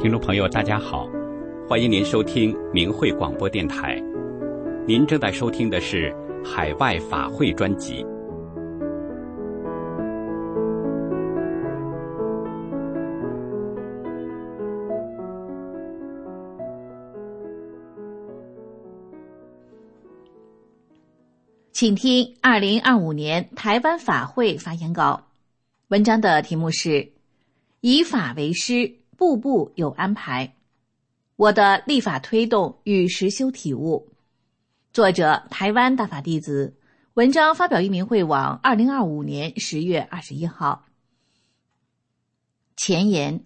听众朋友大家好，欢迎您收听明慧广播电台。您正在收听的是海外法会专辑。 请听2025年台湾法会发言稿。文章的题目是以法为师，步步有安排，我的立法推动与实修体悟。作者台湾大法弟子，文章发表于明慧网2025年10月21号。前言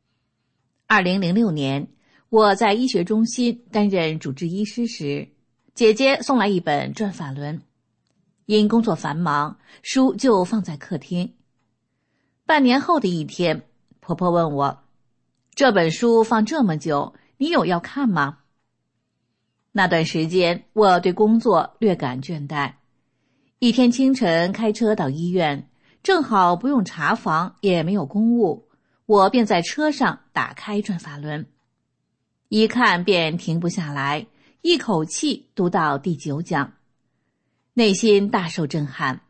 ：2006年，我在医学中心担任主治医师时，姐姐送来一本转法轮。因工作繁忙，书就放在客厅。半年后的一天，婆婆问我，这本书放这么久，你有要看吗？那段时间，我对工作略感倦怠。一天清晨开车到医院，正好不用查房，也没有公务，我便在车上打开转法轮。一看便停不下来，一口气读到第9讲。内心大受震撼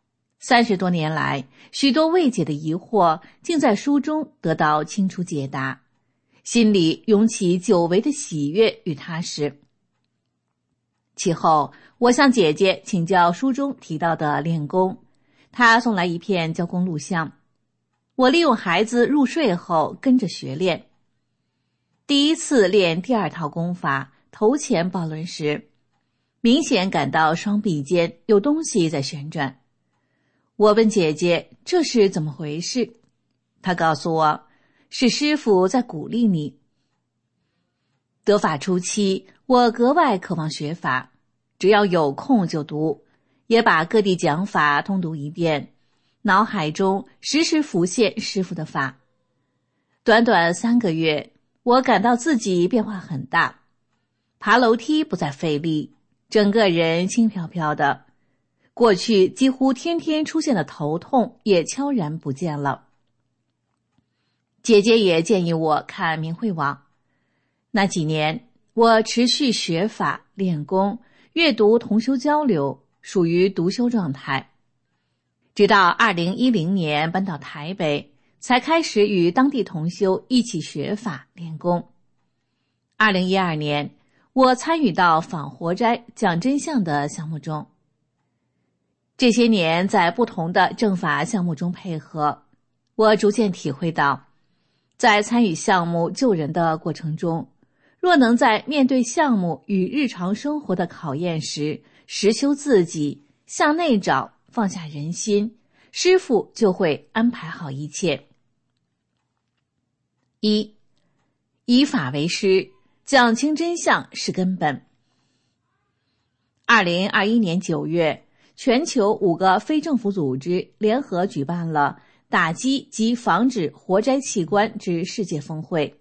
，30多年来，许多未解的疑惑竟在书中得到清楚解答，心里涌起久违的喜悦与踏实。其后，我向姐姐请教书中提到的练功，她送来一片教功录像，我利用孩子入睡后跟着学练。第一次练第2套功法头前抱轮时，明显感到双臂间有东西在旋转。我问姐姐这是怎么回事，她告诉我，是师父在鼓励你。得法初期，我格外渴望学法，只要有空就读，也把各地讲法通读一遍，脑海中时时浮现师父的法。短短3个月，我感到自己变化很大，爬楼梯不再费力，整个人轻飘飘的，过去几乎天天出现的头痛也悄然不见了。姐姐也建议我看明慧网。那几年，我持续学法练功，阅读同修交流，属于独修状态。直到2010年搬到台北，才开始与当地同修一起学法练功。2012年，我参与到访活斋讲真相的项目中。这些年在不同的正法项目中配合，我逐渐体会到，在参与项目救人的过程中，若能在面对项目与日常生活的考验时实修自己，向内找，放下人心，师父就会安排好一切。1. 以法为师，讲清真相是根本。2021年9月，全球5个非政府组织联合举办了打击及防止活摘器官之世界峰会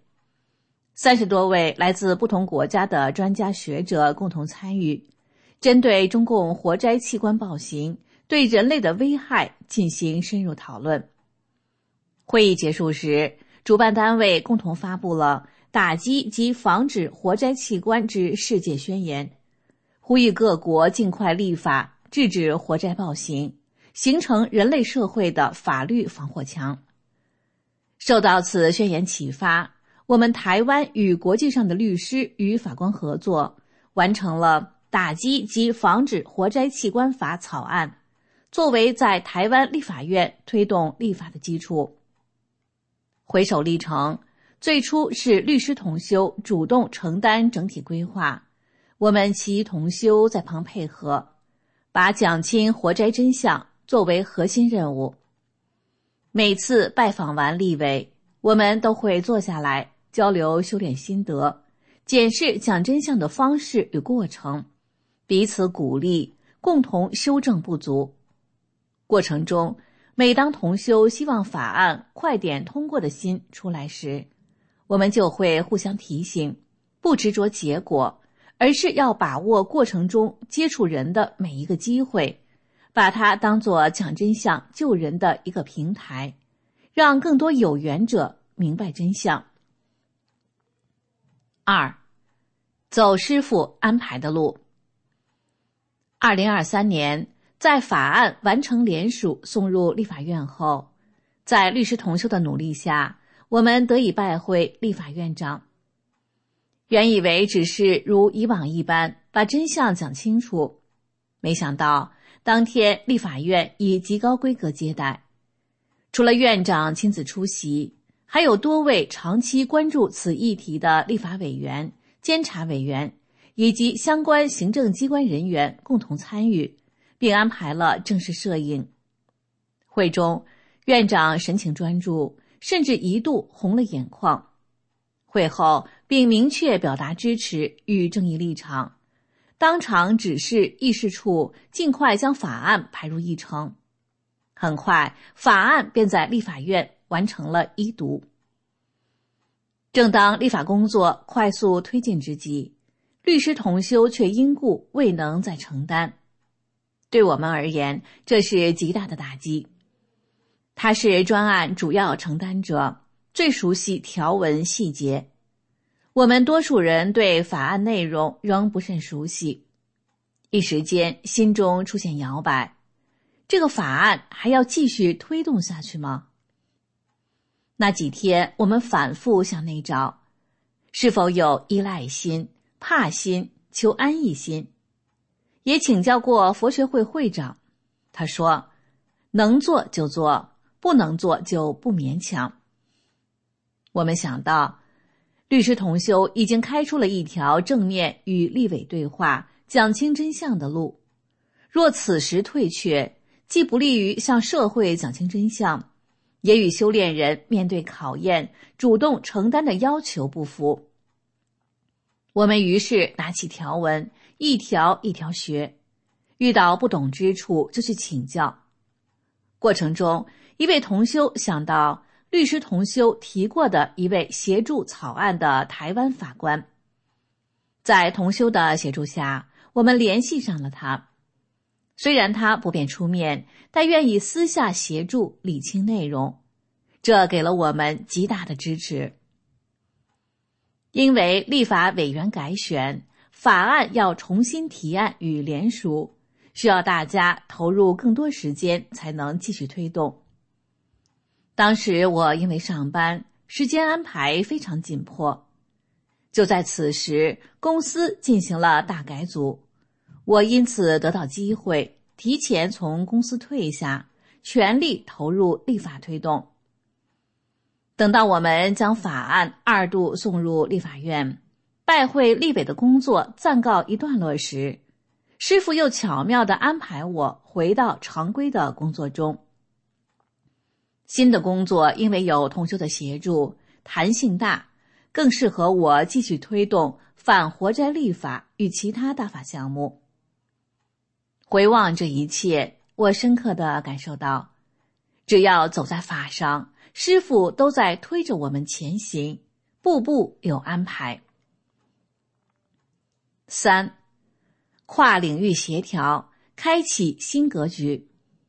，30多位来自不同国家的专家学者共同参与，针对中共活摘器官暴行对人类的危害进行深入讨论。会议结束时，主办单位共同发布了打击及防止活摘器官之世界宣言，呼吁各国尽快立法制止活摘暴行，形成人类社会的法律防火墙。受到此宣言启发，我们台湾与国际上的律师与法官合作，完成了打击及防止活摘器官法草案，作为在台湾立法院推动立法的基础。回首历程，最初是律师同修主动承担整体规划，我们其余同修在旁配合，把讲清活摘真相作为核心任务。每次拜访完立委，我们都会坐下来交流修炼心得，检视讲真相的方式与过程，彼此鼓励，共同修正不足。过程中，每当同修希望法案快点通过的心出来时，我们就会互相提醒，不执着结果，而是要把握过程中接触人的每一个机会，把它当作讲真相救人的一个平台，让更多有缘者明白真相。 2. 走师傅安排的路。2023年，在法案完成联署送入立法院后，在律师同修的努力下，我们得以拜会立法院长。原以为只是如以往一般把真相讲清楚，没想到当天立法院以极高规格接待，除了院长亲自出席，还有多位长期关注此议题的立法委员、监察委员以及相关行政机关人员共同参与，并安排了正式摄影。会中，院长神情专注，甚至一度红了眼眶。会后并明确表达支持与正义立场，当场指示议事处尽快将法案排入议程。很快，法案便在立法院完成了一读。正当立法工作快速推进之际，律师同修却因故未能再承担。对我们而言，这是极大的打击。他是专案主要承担者，最熟悉条文细节。我们多数人对法案内容仍不甚熟悉，一时间心中出现摇摆。这个法案还要继续推动下去吗？那几天我们反复向内找，是否有依赖心、怕心、求安逸心？也请教过佛学会会长，他说能做就做，不能做就不勉强。我们想到律师同修已经开出了一条正面与立委对话、讲清真相的路，若此时退却，既不利于向社会讲清真相，也与修炼人面对考验、主动承担的要求不符。我们于是拿起条文，一条一条学，遇到不懂之处就去请教。过程中，一位同修想到律师同修提过的一位协助草案的台湾法官，在同修的协助下，我们联系上了他。虽然他不便出面，但愿意私下协助理清内容，这给了我们极大的支持。因为立法委员改选，法案要重新提案与联署，需要大家投入更多时间才能继续推动。当时我因为上班，时间安排非常紧迫。就在此时，公司进行了大改组，我因此得到机会，提前从公司退下，全力投入立法推动。等到我们将法案2度送入立法院，拜会立委的工作暂告一段落时，师父又巧妙地安排我回到常规的工作中。新的工作因为有同修的协助，弹性大，更适合我继续推动反活摘立法与其他大法项目。回望这一切，我深刻地感受到，只要走在法上，师父都在推着我们前行，步步有安排。3. 跨领域协调，开启新格局。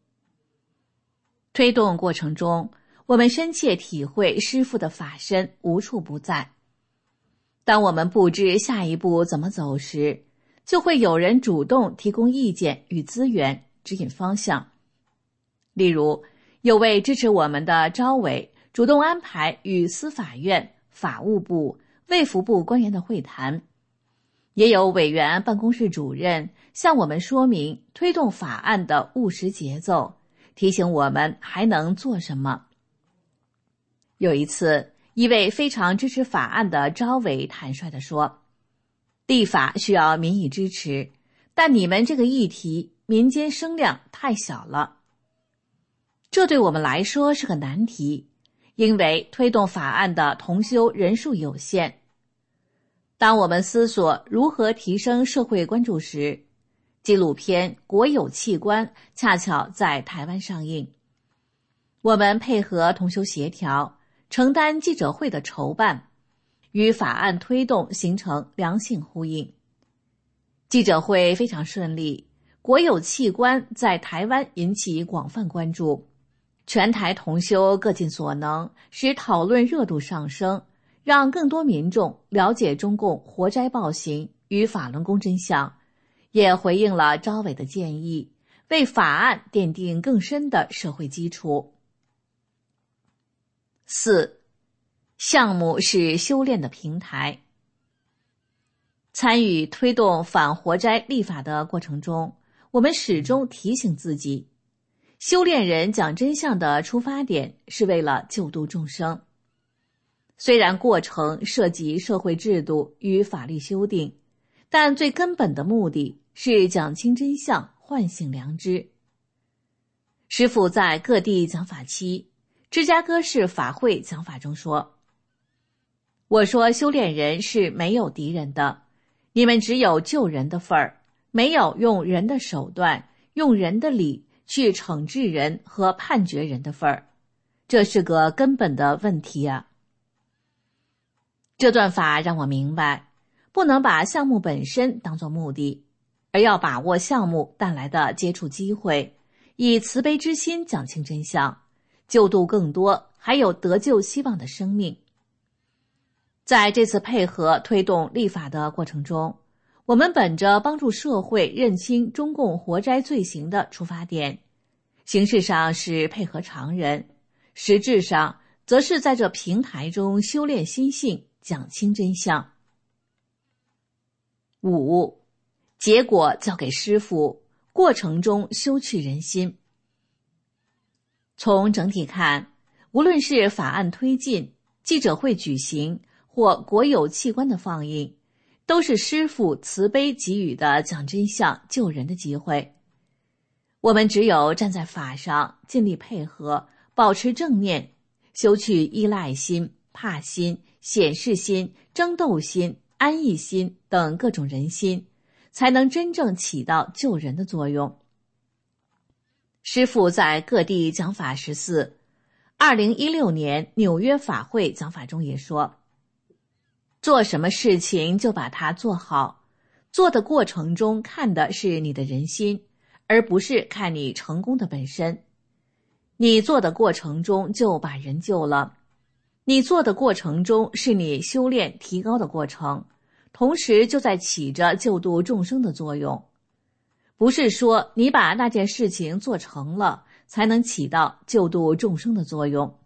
推动过程中，我们深切体会师父的法身无处不在。当我们不知下一步怎么走时，就会有人主动提供意见与资源，指引方向。例如，有位支持我们的招委主动安排与司法院、法务部、卫福部官员的会谈，也有委员办公室主任向我们说明推动法案的务实节奏，提醒我们还能做什么。有一次，一位非常支持法案的招委坦率地说，立法需要民意支持，但你们这个议题民间声量太小了。这对我们来说是个难题，因为推动法案的同修人数有限。当我们思索如何提升社会关注时，纪录片《国有器官》恰巧在台湾上映。我们配合同修协调，承担记者会的筹办，与法案推动形成良性呼应。记者会非常顺利，国有器官在台湾引起广泛关注，全台同修各尽所能，使讨论热度上升， 让更多民众了解中共活摘暴行与法轮功真相，也回应了招委的建议，为法案奠定更深的社会基础。4. 项目是修炼的平台。参与推动反活摘立法的过程中，我们始终提醒自己，修炼人讲真相的出发点是为了救度众生。虽然过程涉及社会制度与法律修订，但最根本的目的是讲清真相，唤醒良知。师父在各地讲法期，芝加哥市法会讲法中说，我说修炼人是没有敌人的，你们只有救人的份儿，没有用人的手段，用人的理去惩治人和判决人的份儿，这是个根本的问题啊。这段法让我明白，不能把项目本身当作目的，而要把握项目带来的接触机会，以慈悲之心讲清真相，救度更多还有得救希望的生命。在这次配合推动立法的过程中，我们本着帮助社会认清中共活摘罪行的出发点，形式上是配合常人，实质上则是在这平台中修炼心性，讲清真相。5. 结果交给师父，过程中修去人心。从整体看，无论是法案推进、记者会举行或国有器官的放映，都是师父慈悲给予的讲真相救人的机会。我们只有站在法上，尽力配合，保持正念，修去依赖心、怕心、显示心、争斗心、安逸心等各种人心，才能真正起到救人的作用。师父在各地讲法14，2016年纽约法会讲法中也说，做什么事情就把它做好，做的过程中看的是你的人心，而不是看你成功的本身。你做的过程中就把人救了，你做的过程中是你修炼提高的过程，同时就在起着救度众生的作用。不是说你把那件事情做成了，才能起到救度众生的作用。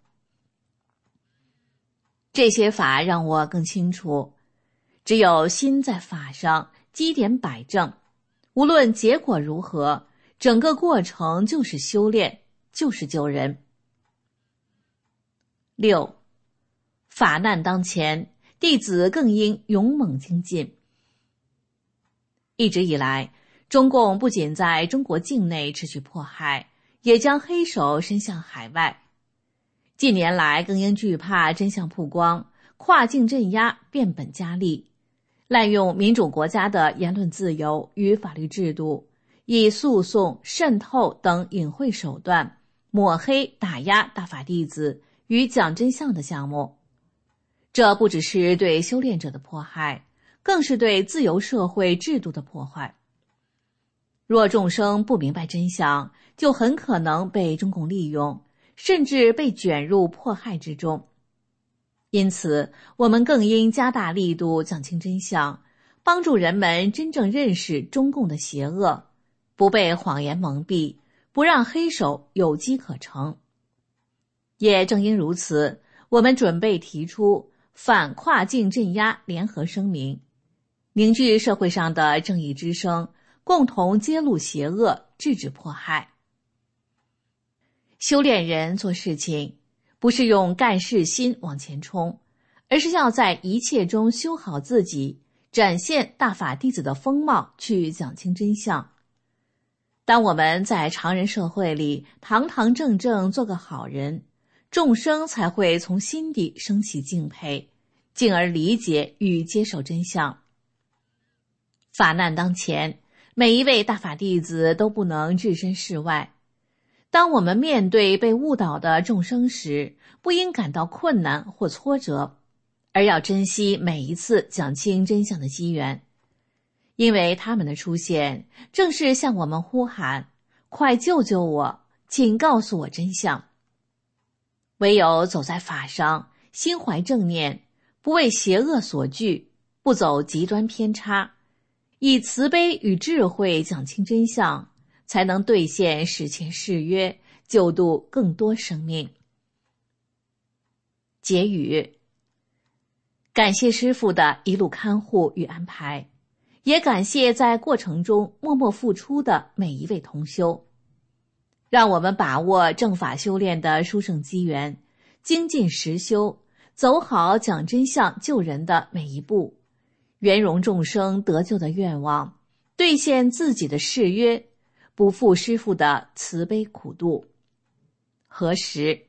这些法让我更清楚，只有心在法上，基点摆正，无论结果如何，整个过程就是修炼，就是救人。6. 法难当前，弟子更应勇猛精进。一直以来，中共不仅在中国境内持续迫害，也将黑手伸向海外。近年来更因惧怕真相曝光，跨境镇压变本加厉，滥用民主国家的言论自由与法律制度，以诉讼、渗透等隐晦手段抹黑打压大法弟子与讲真相的项目。这不只是对修炼者的迫害，更是对自由社会制度的破坏。若众生不明白真相，就很可能被中共利用，甚至被卷入迫害之中。因此，我们更应加大力度讲清真相，帮助人们真正认识中共的邪恶，不被谎言蒙蔽，不让黑手有机可乘。也正因如此，我们准备提出反跨境镇压联合声明，凝聚社会上的正义之声，共同揭露邪恶，制止迫害。修炼人做事情，不是用干事心往前冲，而是要在一切中修好自己，展现大法弟子的风貌，去讲清真相。当我们在常人社会里堂堂正正做个好人，众生才会从心底升起敬佩，进而理解与接受真相。法难当前，每一位大法弟子都不能置身事外。当我们面对被误导的众生时，不应感到困难或挫折，而要珍惜每一次讲清真相的机缘，因为他们的出现正是向我们呼喊，快救救我，请告诉我真相。唯有走在法上，心怀正念， 不为邪恶所惧，不走极端偏差，以慈悲与智慧讲清真相，才能兑现史前誓约，救度更多生命。结语：感谢师父的一路看护与安排，也感谢在过程中默默付出的每一位同修。让我们把握正法修炼的殊胜机缘，精进实修，走好讲真相救人的每一步，圆融众生得救的愿望，兑现自己的誓约，不负师父的慈悲苦度。何时？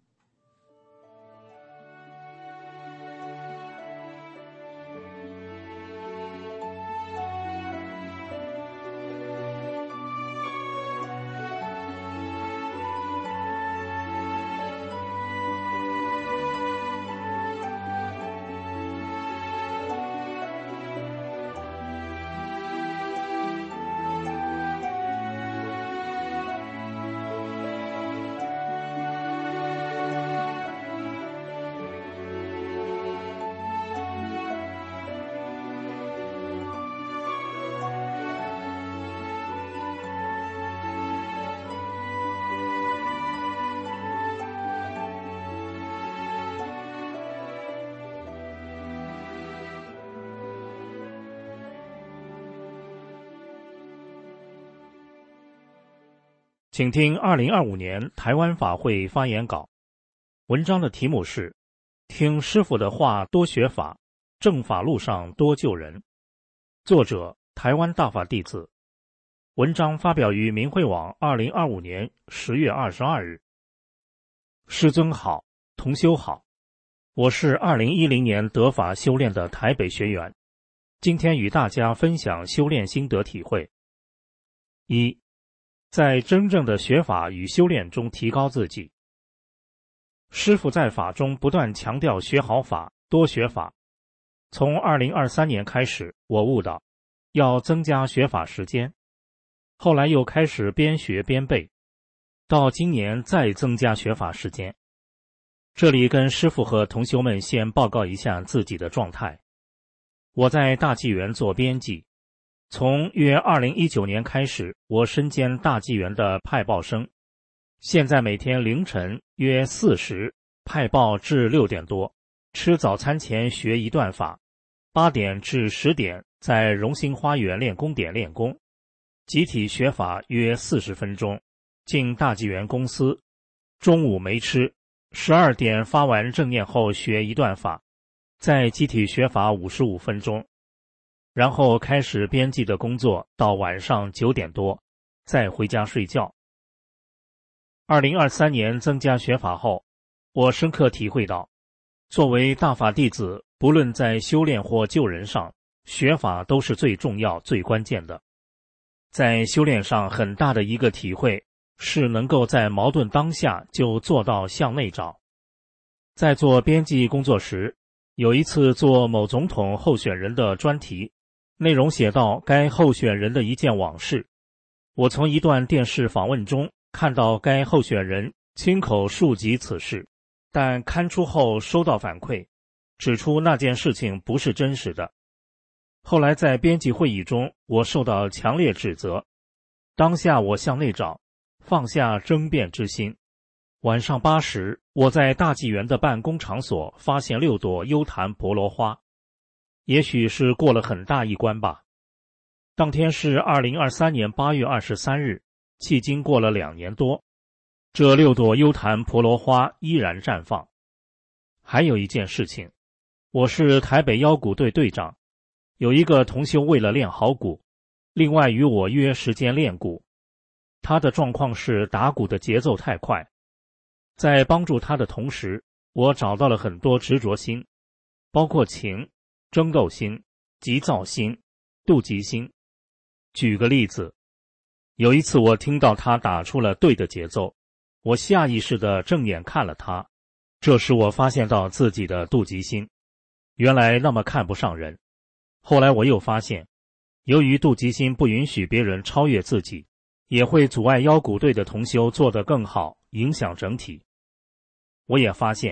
请听2025年台湾法会发言稿。文章的题目是听师父的话多学法，正法路上多救人。作者台湾大法弟子。文章发表于明慧网2025年10月22日。师尊好，同修好，我是2010年得法修炼的台北学员，今天与大家分享修炼心得体会。一，在真正的学法与修炼中提高自己。师父在法中不断强调学好法，多学法。从2023年开始，我悟到要增加学法时间，后来又开始边学边背，到今年再增加学法时间。这里跟师父和同修们先报告一下自己的状态。我在大纪元做编辑，从约2019年开始，我身兼大纪元的派报生，现在每天凌晨约4时派报至6点多，吃早餐前学一段法，8点至10点在荣兴花园练功点练功，集体学法约40分钟，进大纪元公司，中午没吃，12点发完正念后学一段法，再集体学法55分钟，然后开始编辑的工作，到晚上9点多，再回家睡觉。2023年增加学法后，我深刻体会到，作为大法弟子，不论在修炼或救人上，学法都是最重要、最关键的。在修炼上很大的一个体会是能够在矛盾当下就做到向内找。在做编辑工作时，有一次做某总统候选人的专题，内容写到该候选人的一件往事。我从一段电视访问中看到该候选人亲口述及此事，但刊出后收到反馈，指出那件事情不是真实的。后来在编辑会议中，我受到强烈指责。当下我向内找，放下争辩之心。晚上8时，我在大纪元的办公场所发现6朵幽檀婆罗花，也许是过了很大一关吧。当天是2023年8月23日，迄今过了2年多，这6朵幽檀婆罗花依然绽放。还有一件事情，我是台北腰鼓队队长，有一个同修为了练好鼓，另外与我约时间练鼓。他的状况是打鼓的节奏太快，在帮助他的同时，我找到了很多执着心，包括情、争斗心、急躁心、妒忌心。举个例子，有一次我听到他打出了对的节奏，我下意识地正眼看了他，这时我发现到自己的妒忌心，原来那么看不上人。后来我又发现，由于妒忌心不允许别人超越自己，也会阻碍腰鼓队的同修做得更好，影响整体。我也发现，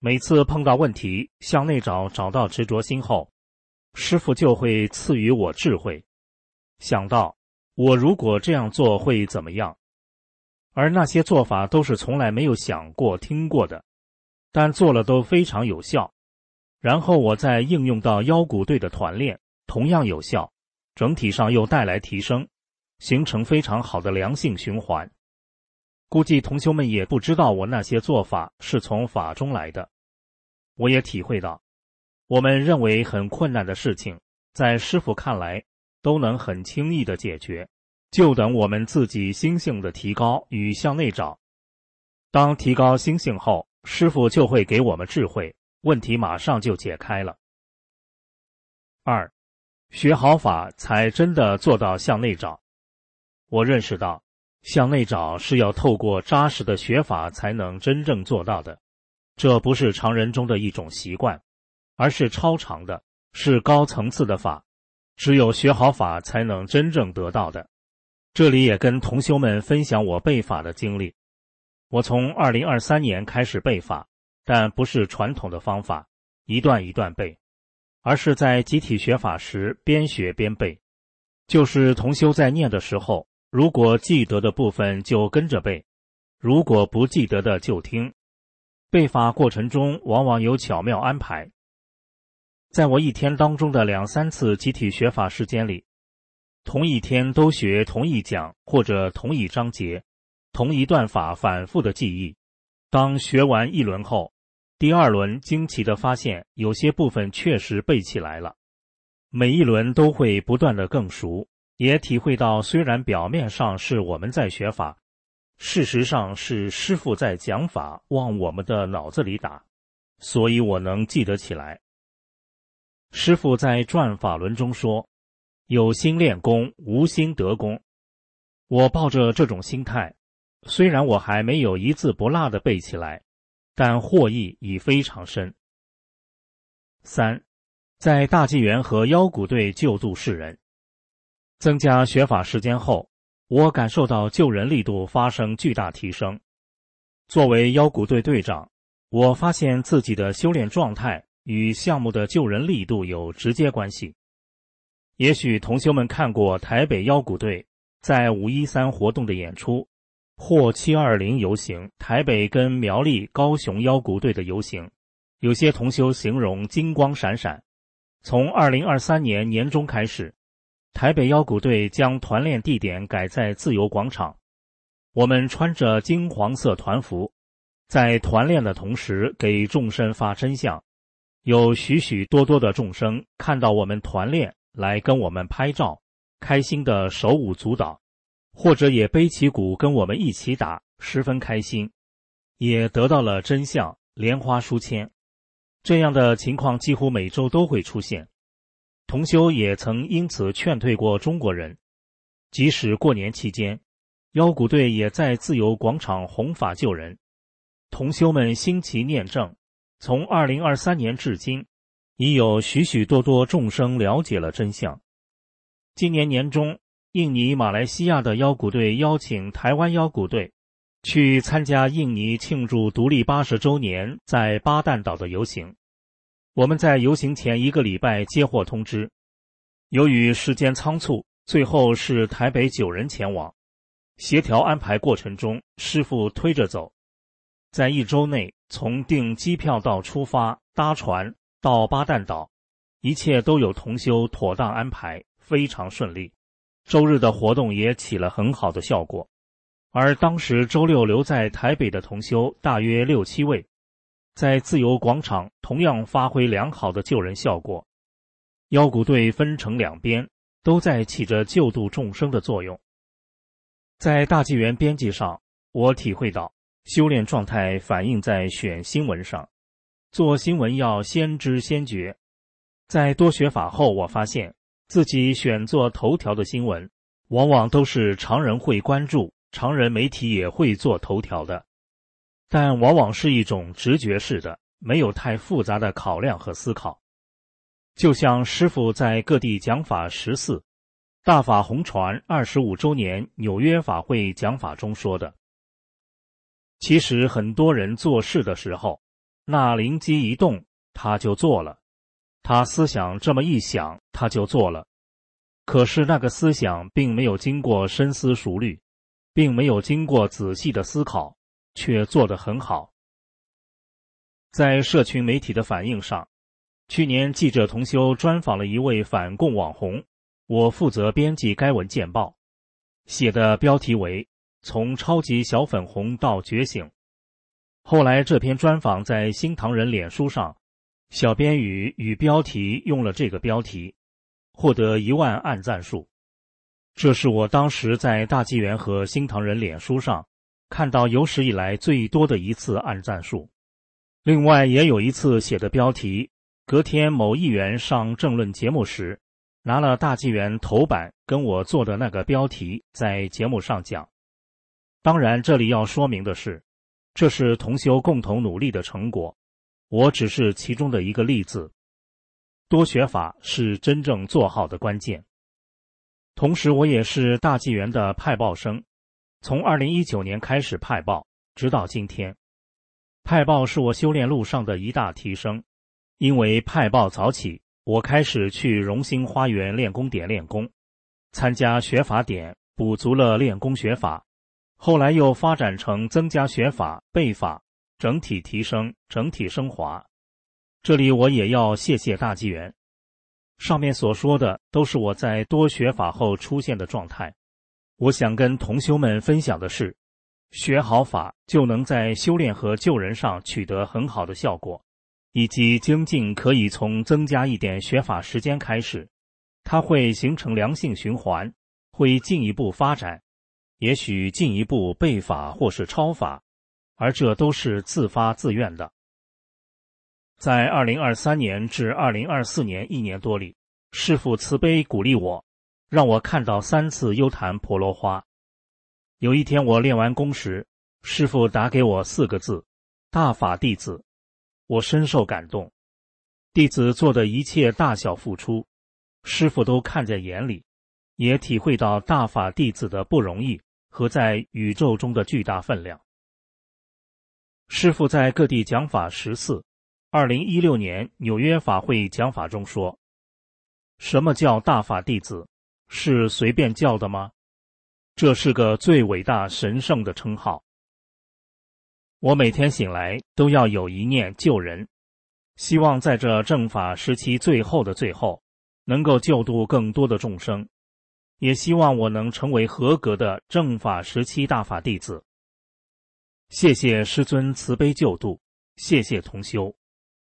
每次碰到问题，向内找到执着心后，师父就会赐予我智慧，想到我如果这样做会怎么样，而那些做法都是从来没有想过听过的，但做了都非常有效。然后我再应用到腰鼓队的团练，同样有效，整体上又带来提升，形成非常好的良性循环。估计同修们也不知道我那些做法是从法中来的。我也体会到，我们认为很困难的事情，在师父看来都能很轻易的解决，就等我们自己心性的提高与向内找。当提高心性后，师父就会给我们智慧，问题马上就解开了。2. 学好法才真的做到向内找。我认识到，向内找是要透过扎实的学法才能真正做到的，这不是常人中的一种习惯，而是超常的，是高层次的法，只有学好法才能真正得到的。这里也跟同修们分享我背法的经历。我从2023年开始背法，但不是传统的方法，一段一段背，而是在集体学法时边学边背。就是同修在念的时候，如果记得的部分就跟着背，如果不记得的就听。背法过程中往往有巧妙安排。在我一天当中的2-3次集体学法时间里，同一天都学同一讲或者同一章节，同一段法反复的记忆。当学完一轮后，第二轮惊奇地发现有些部分确实背起来了。每一轮都会不断地更熟，也体会到虽然表面上是我们在学法，事实上是师父在讲法往我们的脑子里打，所以我能记得起来。师父在转法轮中说，有心练功，无心得功。我抱着这种心态，虽然我还没有一字不落地背起来，但获益已非常深。3. 在大纪元和腰鼓队救度世人。增加学法时间后，我感受到救人力度发生巨大提升。作为腰鼓队队长，我发现自己的修炼状态与项目的救人力度有直接关系。也许同修们看过台北腰鼓队在513活动的演出，或720游行台北跟苗栗、高雄腰鼓队的游行，有些同修形容金光闪闪。从2023年年中开始，台北腰鼓队将团练地点改在自由广场，我们穿着金黄色团服，在团练的同时给众生发真相，有许许多多的众生看到我们团练来跟我们拍照，开心的手舞足蹈，或者也背起鼓跟我们一起打，十分开心，也得到了真相，莲花书签。这样的情况几乎每周都会出现。同修也曾因此劝退过中国人，即使过年期间，腰鼓队也在自由广场弘法救人。同修们兴其念正，从2023年至今，已有许许多多众生了解了真相。今年年中，印尼、马来西亚的腰鼓队邀请台湾腰鼓队去参加印尼庆祝独立80周年在巴旦岛的游行。我们在游行前1个礼拜接获通知，由于时间仓促，最后是台北9人前往。协调安排过程中，师父推着走，在1周内，从订机票到出发、搭船到巴旦岛，一切都有同修妥当安排，非常顺利。周日的活动也起了很好的效果，而当时周六留在台北的同修大约6-7位，在自由广场同样发挥良好的救人效果。腰鼓队分成2边，都在起着救度众生的作用。在大纪元编辑上，我体会到修炼状态反映在选新闻上，做新闻要先知先觉。在多学法后，我发现自己选做头条的新闻，往往都是常人会关注，常人媒体也会做头条的，但往往是一种直觉式的，没有太复杂的考量和思考。就像师父在各地讲法14大法红传25周年纽约法会讲法中说的，其实很多人做事的时候， 那灵机一动，他就做了。他思想这么一想，他就做了。可是那个思想并没有经过深思熟虑，并没有经过仔细的思考，却做得很好。在社群媒体的反应上，去年记者同修专访了一位反共网红，我负责编辑该文件报，写的标题为从超级小粉红到觉醒。后来这篇专访在新唐人脸书上，小编与标题用了这个标题，获得1万按赞数。这是我当时在大纪元和新唐人脸书上看到有史以来最多的一次按赞数。另外也有一次写的标题，隔天某议员上政论节目时，拿了大纪元头版跟我做的那个标题在节目上讲。当然这里要说明的是，这是同修共同努力的成果，我只是其中的一个例子。多学法是真正做好的关键。同时我也是大纪元的派报生，从2019年开始派报，直到今天。派报是我修炼路上的一大提升，因为派报早起，我开始去荣兴花园练功点练功，参加学法点，补足了练功学法，后来又发展成增加学法、背法，整体提升，整体升华。这里我也要谢谢大纪元。上面所说的都是我在多学法后出现的状态。我想跟同修们分享的是，学好法就能在修炼和救人上取得很好的效果，以及精进可以从增加一点学法时间开始，它会形成良性循环，会进一步发展，也许进一步背法或是超法，而这都是自发自愿的。在2023年至2024年1年多里，师父慈悲鼓励我，让我看到3次幽檀婆罗花。有一天我练完功时，师父打给我4个字：大法弟子。我深受感动，弟子做的一切大小付出，师父都看在眼里，也体会到大法弟子的不容易和在宇宙中的巨大分量。师父在各地讲法10次，2016年纽约法会讲法中说，什么叫大法弟子？是随便叫的吗？这是个最伟大神圣的称号。我每天醒来都要有一念救人，希望在这正法时期最后的最后，能够救度更多的众生，也希望我能成为合格的正法时期大法弟子。谢谢师尊慈悲救度，谢谢同修。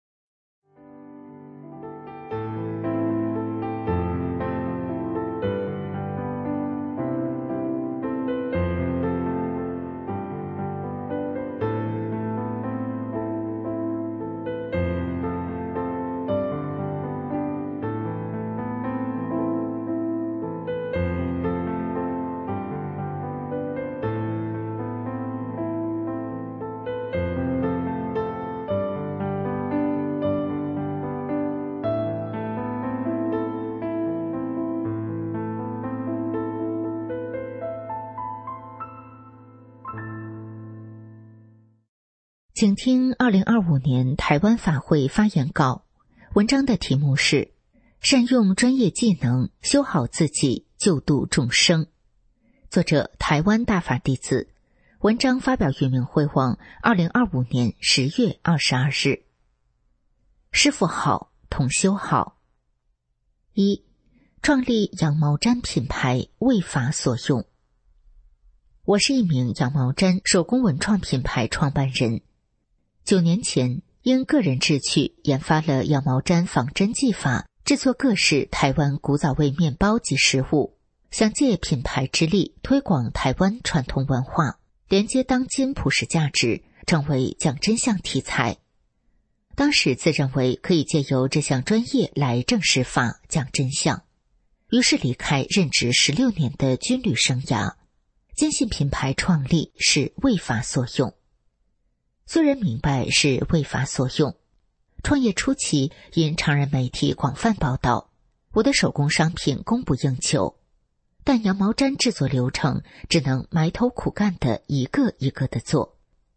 请听2025年台湾法会发言稿，文章的题目是善用专业技能修好自己，救度众生。作者台湾大法弟子，文章发表于明慧网2025年10月22日。师父好，同修好。1. 创立羊毛毡品牌为法所用。我是一名羊毛毡手工文创品牌创办人。9年前，因个人志趣研发了羊毛毡仿真技法，制作各式台湾古早味面包及食物，想借品牌之力推广台湾传统文化，连接当今普世价值，成为讲真相题材。当时自认为可以借由这项专业来证实法、讲真相，于是离开任职16年的军旅生涯，坚信品牌创立是为法所用。虽然明白是为法所用，创业初期因常人媒体广泛报道，我的手工商品供不应求，但羊毛毡制作流程只能埋头苦干的一个一个的做，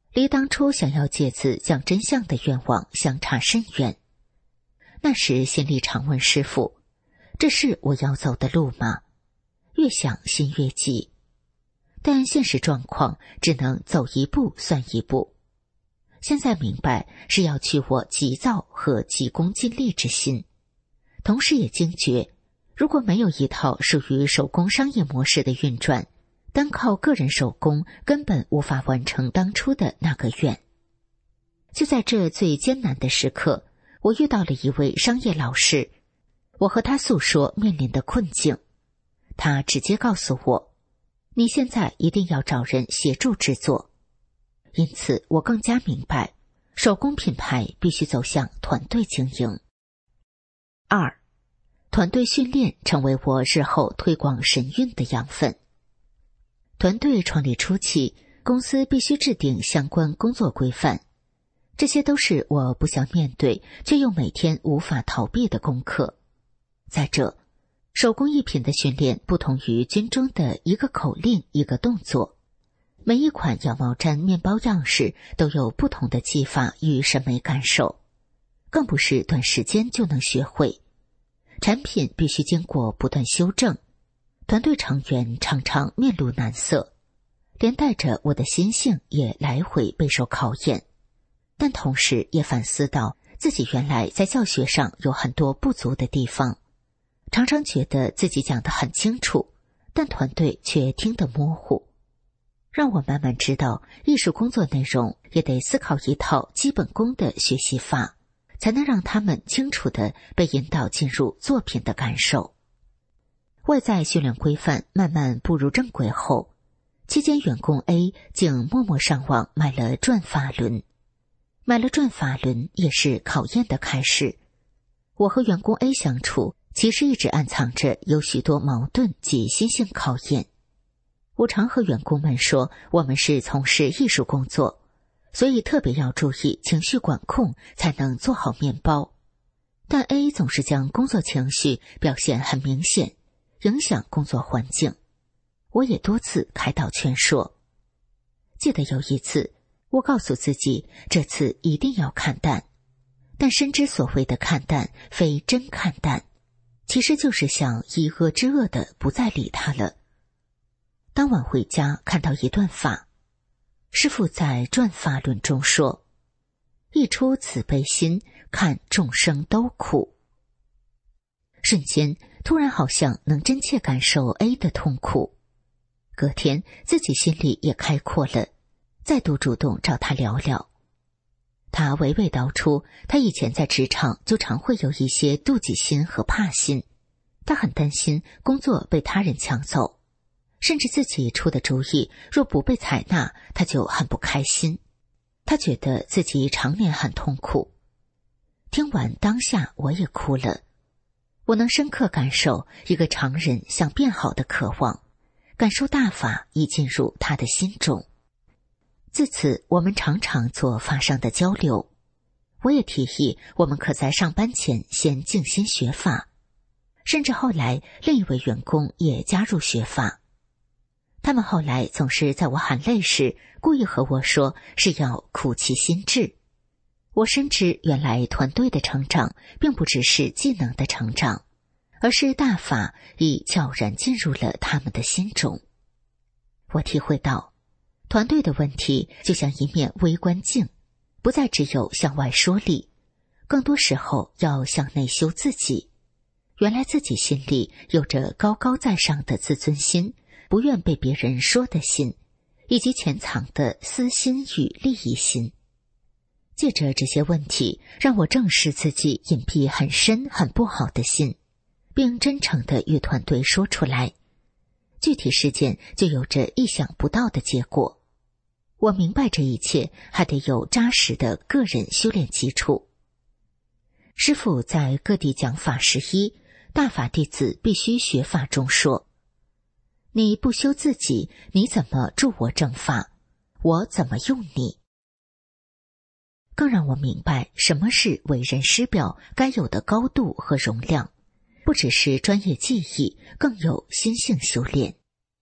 离当初想要借此讲真相的愿望相差甚远。那时心里常问师父，这是我要走的路吗？越想心越急，但现实状况只能走一步算一步。现在明白是要去我急躁和急功近利之心，同时也惊觉，如果没有一套属于手工商业模式的运转，单靠个人手工根本无法完成当初的那个愿。就在这最艰难的时刻，我遇到了一位商业老师，我和他诉说面临的困境，他直接告诉我，你现在一定要找人协助制作。因此我更加明白，手工品牌必须走向团队经营。2. 团队训练成为我日后推广神韵的养分。团队创立初期，公司必须制定相关工作规范，这些都是我不想面对却又每天无法逃避的功课。再者，手工艺品的训练不同于军中的一个口令一个动作，每一款羊毛毡面包样式都有不同的技法与审美感受，更不是短时间就能学会。产品必须经过不断修正，团队成员常常面露难色，连带着我的心性也来回备受考验。但同时也反思到自己原来在教学上有很多不足的地方，常常觉得自己讲得很清楚，但团队却听得模糊，让我慢慢知道艺术工作内容也得思考一套基本功的学习法，才能让他们清楚地被引导进入作品的感受。外在训练规范慢慢步入正轨后，期间员工 A 竟默默上网买了转法轮。买了转法轮也是考验的开始。我和员工 A 相处，其实一直暗藏着有许多矛盾及心性考验。我常和员工们说，我们是从事艺术工作，所以特别要注意情绪管控，才能做好面包。但 A 总是将工作情绪表现很明显，影响工作环境。我也多次开导劝说。记得有一次，我告诉自己这次一定要看淡，但深知所谓的看淡非真看淡，其实就是想以恶之恶的不再理他了。当晚回家看到一段法，师父在转法论中说，一出慈悲心，看众生都苦。瞬间突然好像能真切感受 A 的痛苦，隔天自己心里也开阔了，再度主动找他聊聊。他娓娓道出，他以前在职场就常会有一些妒忌心和怕心，他很担心工作被他人抢走，甚至自己出的主意若不被采纳，他就很不开心。他觉得自己常年很痛苦。听完当下我也哭了，我能深刻感受一个常人想变好的渴望，感受大法已进入他的心中。自此我们常常做法上的交流，我也提议我们可在上班前先静心学法，甚至后来另一位员工也加入学法。他们后来总是在我喊累时故意和我说是要苦其心志。我深知原来团队的成长并不只是技能的成长，而是大法已悄然进入了他们的心中。我体会到团队的问题就像一面微观镜，不再只有向外说理，更多时候要向内修自己。原来自己心里有着高高在上的自尊心，不愿被别人说的心，以及潜藏的私心与利益心。借着这些问题，让我正视自己隐蔽很深很不好的心，并真诚地与团队说出来。具体事件就有着意想不到的结果。我明白这一切还得有扎实的个人修炼基础。师父在各地讲法11大法弟子必须学法中说，你不修自己，你怎么助我正法？我怎么用你？更让我明白什么是为人师表该有的高度和容量，不只是专业技艺，更有心性修炼。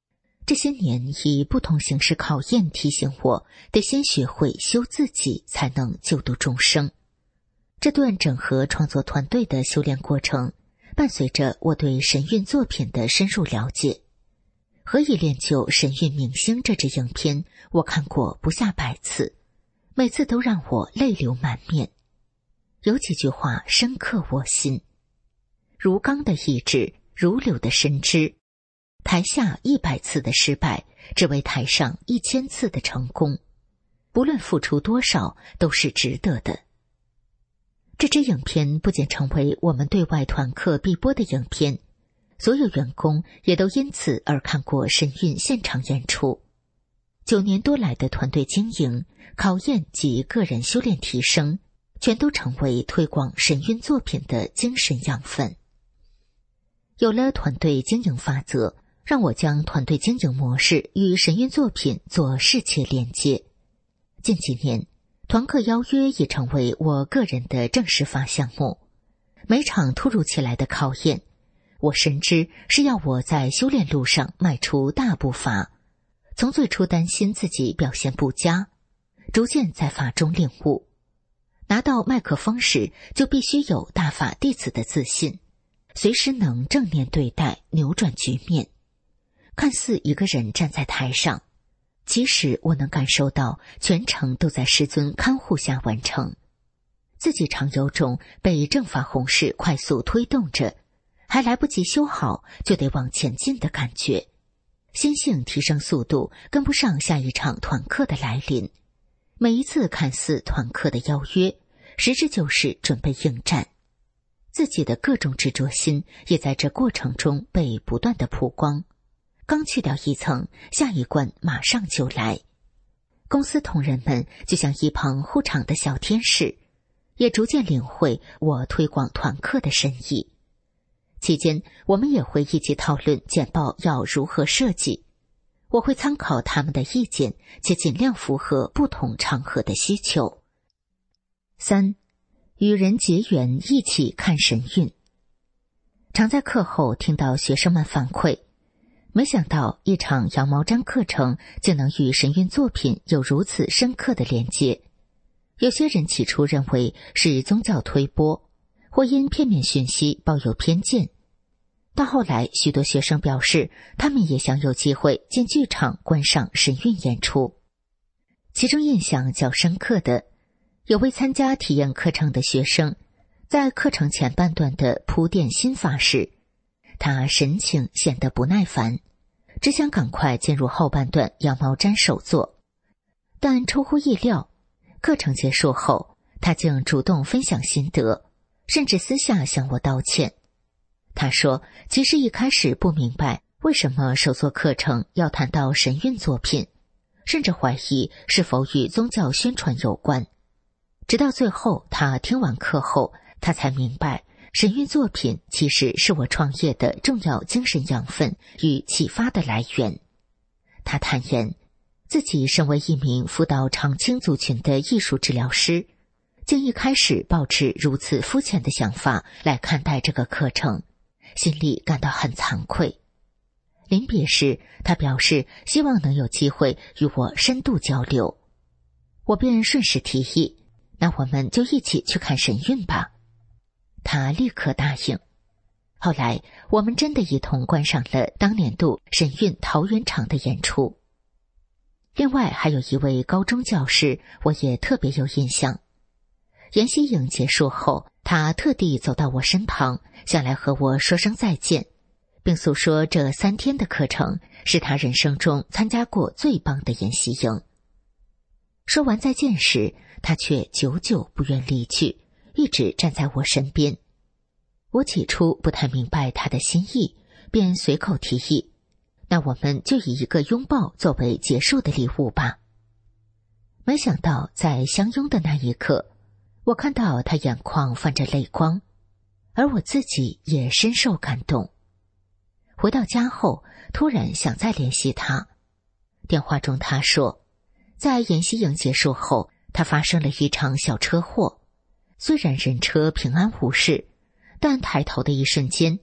这些年以不同形式考验提醒我得先学会修自己，才能救度众生。这段整合创作团队的修炼过程，伴随着我对神韵作品的深入了解。何以练就神韵明星这支影片，我看过不下100次，每次都让我泪流满面。有几句话深刻我心：如钢的意志，如柳的深知，台下100次的失败，只为台上1000次的成功，不论付出多少，都是值得的。这支影片不仅成为我们对外团课必播的影片，所有员工也都因此而看过神韵现场演出。9年多来的团队经营、考验及个人修炼提升，全都成为推广神韵作品的精神养分。有了团队经营法则，让我将团队经营模式与神韵作品做适切连接。近几年，团课邀约也成为我个人的正式化项目。每场突如其来的考验，我深知是要我在修炼路上迈出大步伐。从最初担心自己表现不佳，逐渐在法中领悟，拿到麦克风时就必须有大法弟子的自信，随时能正面对待，扭转局面。看似一个人站在台上，其实我能感受到全程都在师尊看护下完成。自己常有种被正法弘誓快速推动着，还来不及修好就得往前进的感觉。心性提升速度跟不上下一场团课的来临。每一次看似团课的邀约，实质就是准备应战。自己的各种执着心也在这过程中被不断的曝光。刚去掉一层，下一关马上就来。公司同仁们就像一旁护场的小天使，也逐渐领会我推广团课的深意。期间，我们也会一起讨论简报要如何设计。我会参考他们的意见，且尽量符合不同场合的需求。3. 与人结缘，一起看神韵。常在课后听到学生们反馈，没想到一场羊毛毡课程竟能与神韵作品有如此深刻的连接。有些人起初认为是宗教推播，或因片面讯息抱有偏见，到后来许多学生表示他们也想有机会进剧场观赏神韵演出。其中印象较深刻的，有位参加体验课程的学生，在课程前半段的铺垫心法时，他神情显得不耐烦，只想赶快进入后半段羊毛毡手作。但出乎意料，课程结束后，他竟主动分享心得，甚至私下向我道歉。他说其实一开始不明白为什么手作课程要谈到神韵作品，甚至怀疑是否与宗教宣传有关。直到最后他听完课后，他才明白神韵作品其实是我创业的重要精神养分与启发的来源。他坦言，自己身为一名辅导长青族群的艺术治疗师，竟一开始抱持如此肤浅的想法来看待这个课程，心里感到很惭愧。临别时，他表示希望能有机会与我深度交流。我便顺势提议，那我们就一起去看神韵吧。他立刻答应。后来我们真的一同观赏了当年度神韵桃园场的演出。另外还有一位高中教师，我也特别有印象。研习营结束后，他特地走到我身旁，想来和我说声再见，并诉说这3天的课程是他人生中参加过最棒的研习营。说完再见时，他却久久不愿离去，一直站在我身边。我起初不太明白他的心意，便随口提议，那我们就以一个拥抱作为结束的礼物吧。没想到在相拥的那一刻，我看到他眼眶泛着泪光，而我自己也深受感动。回到家后，突然想再联系他。电话中他说，在研习营结束后，他发生了一场小车祸，虽然人车平安无事，但抬头的一瞬间，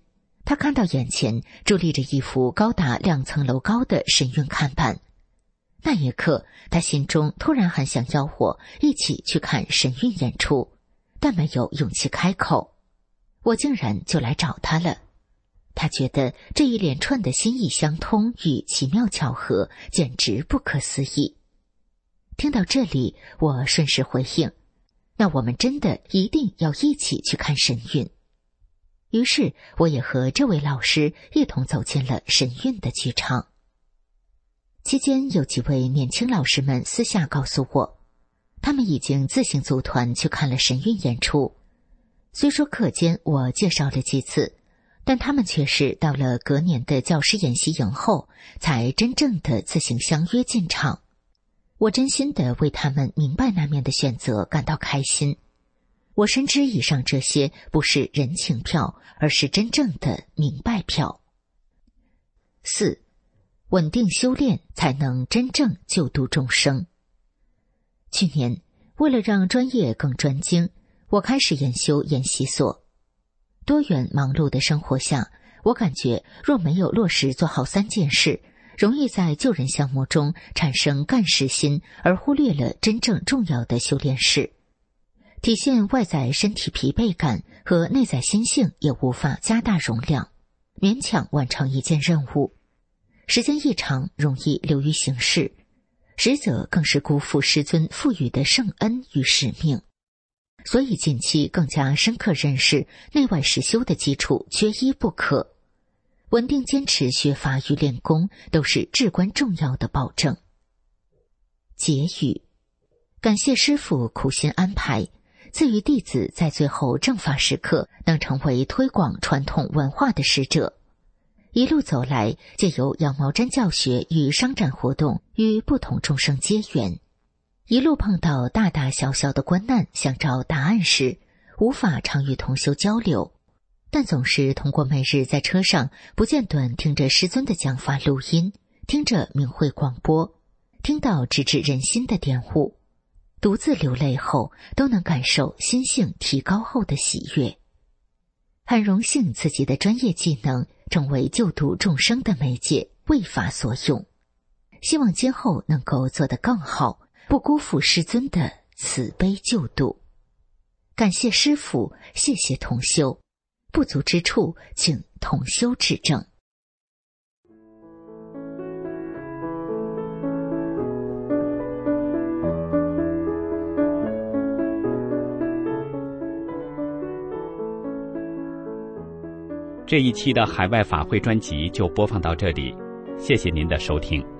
他看到眼前伫立着一幅高达2层楼高的神韵看板，那一刻他心中突然很想邀我一起去看神韵演出，但没有勇气开口。我竟然就来找他了。他觉得这一连串的心意相通与奇妙巧合简直不可思议。听到这里，我顺势回应，那我们真的一定要一起去看神韵。于是我也和这位老师一同走进了神韵的剧场。期间有几位年轻老师们私下告诉我，他们已经自行组团去看了神韵演出。虽说课间我介绍了几次，但他们却是到了隔年的教师研习营后才真正的自行相约进场。我真心的为他们明白那面的选择感到开心。我深知以上这些不是人情票，而是真正的明白票。4. 稳定修炼才能真正救度众生。去年，为了让专业更专精，我开始研修研习所。多元忙碌的生活下，我感觉若没有落实做好3件事，容易在救人项目中产生干事心，而忽略了真正重要的修炼事。体现外在身体疲惫感和内在心性也无法加大容量，勉强完成一件任务。时间一长，容易流于形式，实则更是辜负师尊赋予的圣恩与使命。所以近期更加深刻认识内外实修的基础缺一不可，稳定坚持学法与练功都是至关重要的保证。结语：感谢师父苦心安排，赐予弟子在最后正法时刻能成为推广传统文化的使者。一路走来，借由羊毛毡教学与商展活动与不同众生结缘，一路碰到大大小小的关难，想找答案时无法常与同修交流，但总是通过每日在车上不间断听着师尊的讲法录音，听着明慧广播，听到直指人心的点悟，独自流泪后都能感受心性提高后的喜悦。很荣幸自己的专业技能成为救度众生的媒介，为法所用。希望今后能够做得更好，不辜负师尊的慈悲救度。感谢师父，谢谢同修，不足之处请同修指正。 这一期的海外法会专辑就播放到这里，谢谢您的收听。